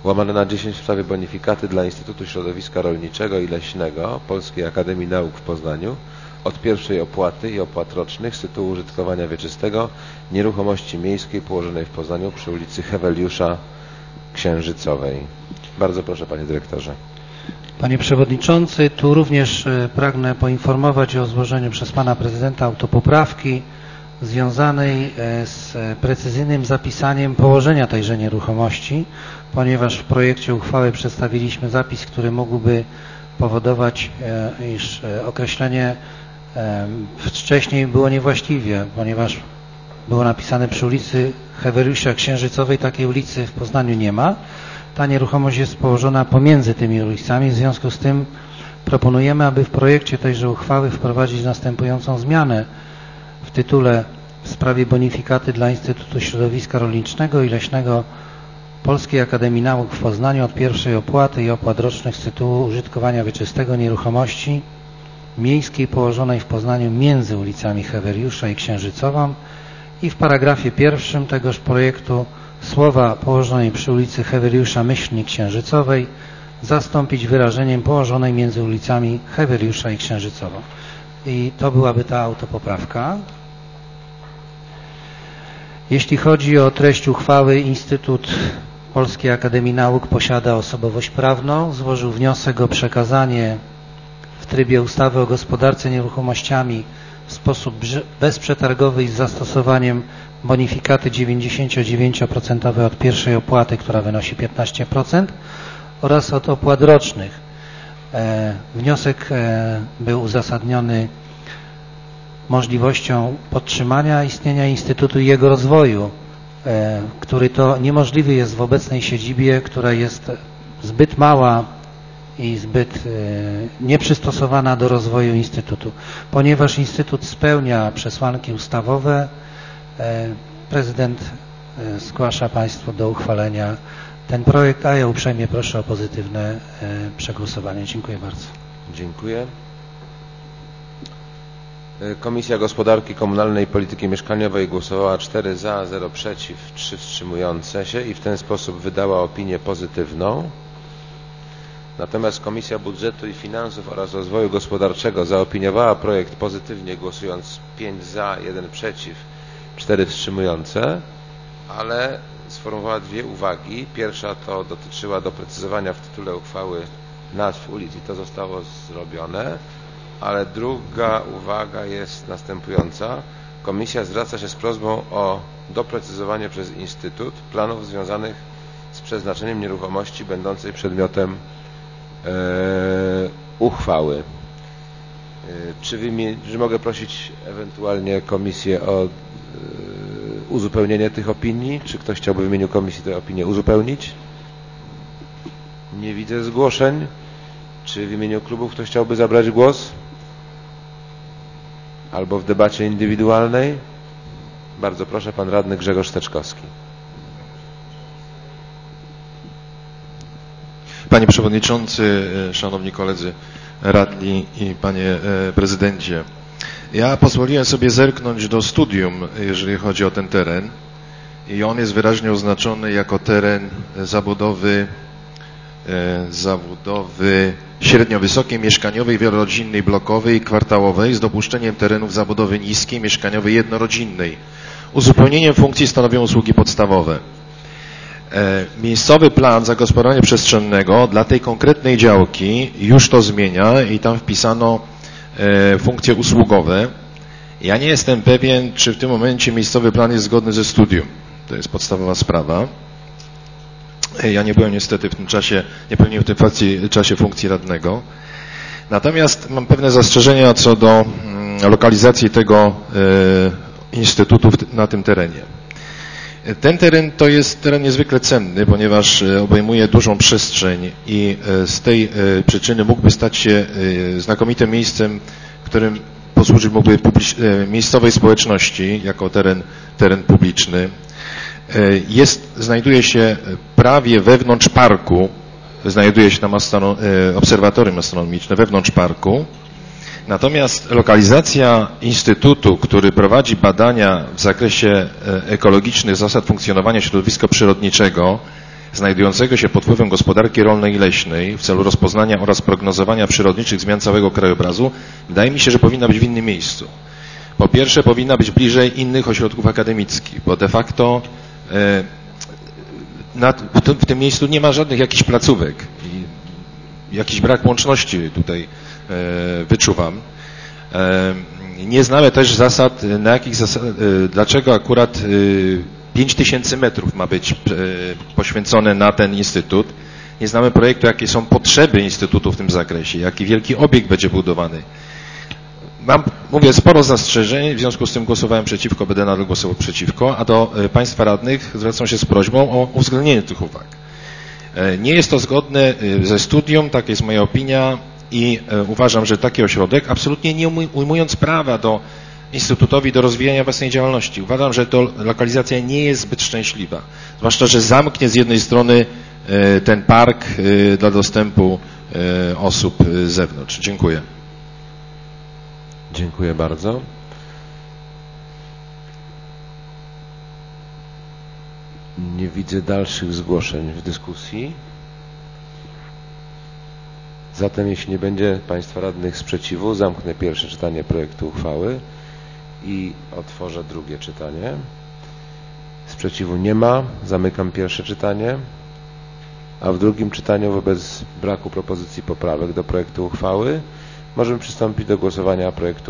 10 w sprawie bonifikaty dla Instytutu Środowiska Rolniczego i Leśnego Polskiej Akademii Nauk w Poznaniu od pierwszej opłaty i opłat rocznych z tytułu użytkowania wieczystego nieruchomości miejskiej położonej w Poznaniu przy ulicy Heweliusza Księżycowej. Bardzo proszę, panie dyrektorze. Panie przewodniczący, tu również pragnę poinformować o złożeniu przez pana prezydenta autopoprawki związanej z precyzyjnym zapisaniem położenia tejże nieruchomości, ponieważ w projekcie uchwały przedstawiliśmy zapis, który mógłby powodować, iż określenie wcześniej było niewłaściwie, ponieważ było napisane przy ulicy Heweliusza Księżycowej. Takiej ulicy w Poznaniu nie ma. Ta nieruchomość jest położona pomiędzy tymi ulicami, w związku z tym proponujemy, aby w projekcie tejże uchwały wprowadzić następującą zmianę w tytule w sprawie bonifikaty dla Instytutu Środowiska Rolniczego i Leśnego Polskiej Akademii Nauk w Poznaniu od pierwszej opłaty i opłat rocznych z tytułu użytkowania wieczystego nieruchomości miejskiej położonej w Poznaniu między ulicami Heweliusza i Księżycową i w paragrafie pierwszym tegoż projektu słowa położonej przy ulicy Heweliusza myślnik Księżycowej zastąpić wyrażeniem położonej między ulicami Heweliusza i Księżycową. I to byłaby ta autopoprawka. Jeśli chodzi o treść uchwały, Instytut Polskiej Akademii Nauk posiada osobowość prawną. Złożył wniosek o przekazanie w trybie ustawy o gospodarce nieruchomościami w sposób bezprzetargowy i z zastosowaniem bonifikaty 99% od pierwszej opłaty, która wynosi 15%, oraz od opłat rocznych. Wniosek był uzasadniony możliwością podtrzymania istnienia Instytutu i jego rozwoju, który to niemożliwy jest w obecnej siedzibie, która jest zbyt mała i zbyt nieprzystosowana do rozwoju Instytutu. Ponieważ Instytut spełnia przesłanki ustawowe, prezydent zgłasza Państwu do uchwalenia ten projekt, a ja uprzejmie proszę o pozytywne przegłosowanie. Dziękuję bardzo. Dziękuję. Komisja Gospodarki Komunalnej i Polityki Mieszkaniowej głosowała 4 za, 0 przeciw, 3 wstrzymujące się i w ten sposób wydała opinię pozytywną. Natomiast Komisja Budżetu i Finansów oraz Rozwoju Gospodarczego zaopiniowała projekt pozytywnie, głosując 5 za, 1 przeciw, 4 wstrzymujące, ale sformułowała 2 uwagi. Pierwsza to dotyczyła doprecyzowania w tytule uchwały nazw ulic i to zostało zrobione, ale druga uwaga jest następująca. Komisja zwraca się z prośbą o doprecyzowanie przez Instytut planów związanych z przeznaczeniem nieruchomości będącej przedmiotem uchwały. Czy mogę prosić ewentualnie komisję o uzupełnienie tych opinii? Czy ktoś chciałby w imieniu komisji tę opinię uzupełnić? Nie widzę zgłoszeń. Czy w imieniu klubów ktoś chciałby zabrać głos? Albo w debacie indywidualnej? Bardzo proszę, pan radny Grzegorz Steczkowski. Panie Przewodniczący, Szanowni Koledzy Radni i Panie Prezydencie. Ja pozwoliłem sobie zerknąć do studium, jeżeli chodzi o ten teren i on jest wyraźnie oznaczony jako teren zabudowy średnio-wysokiej, mieszkaniowej, wielorodzinnej, blokowej i kwartałowej z dopuszczeniem terenów zabudowy niskiej, mieszkaniowej, jednorodzinnej. Uzupełnieniem funkcji stanowią usługi podstawowe. Miejscowy plan zagospodarowania przestrzennego dla tej konkretnej działki już to zmienia i tam wpisano funkcje usługowe. Ja nie jestem pewien, czy w tym momencie miejscowy plan jest zgodny ze studium. To jest podstawowa sprawa. Ja nie byłem niestety w tym czasie, nie pełniłem w tym czasie funkcji radnego. Natomiast mam pewne zastrzeżenia co do lokalizacji tego instytutu na tym terenie. Ten teren to jest teren niezwykle cenny, ponieważ obejmuje dużą przestrzeń i z tej przyczyny mógłby stać się znakomitym miejscem, którym posłużyć mógłby miejscowej społeczności jako teren publiczny. Znajduje się prawie wewnątrz parku, znajduje się tam obserwatorium astronomiczne wewnątrz parku. Natomiast lokalizacja instytutu, który prowadzi badania w zakresie ekologicznych zasad funkcjonowania środowiska przyrodniczego znajdującego się pod wpływem gospodarki rolnej i leśnej w celu rozpoznania oraz prognozowania przyrodniczych zmian całego krajobrazu, wydaje mi się, że powinna być w innym miejscu. Po pierwsze, powinna być bliżej innych ośrodków akademickich, bo de facto w tym miejscu nie ma żadnych jakichś placówek i jakiś brak łączności tutaj wyczuwam. Nie znamy też zasad, dlaczego akurat 5000 metrów ma być poświęcone na ten instytut. Nie znamy projektu, jakie są potrzeby instytutu w tym zakresie, jaki wielki obiekt będzie budowany. Mówię, sporo zastrzeżeń, w związku z tym głosowałem przeciwko, będę nadal głosował przeciwko, a do Państwa radnych zwracam się z prośbą o uwzględnienie tych uwag. Nie jest to zgodne ze studium, taka jest moja opinia i uważam, że taki ośrodek, absolutnie nie ujmując prawa do Instytutowi do rozwijania własnej działalności, uważam, że to lokalizacja nie jest zbyt szczęśliwa, zwłaszcza, że zamknie z jednej strony ten park dla dostępu osób z zewnątrz. Dziękuję. Dziękuję bardzo. Nie widzę dalszych zgłoszeń w dyskusji. Zatem jeśli nie będzie Państwa radnych sprzeciwu, zamknę pierwsze czytanie projektu uchwały i otworzę drugie czytanie. Sprzeciwu nie ma. Zamykam pierwsze czytanie. A w drugim czytaniu wobec braku propozycji poprawek do projektu uchwały możemy przystąpić do głosowania projektu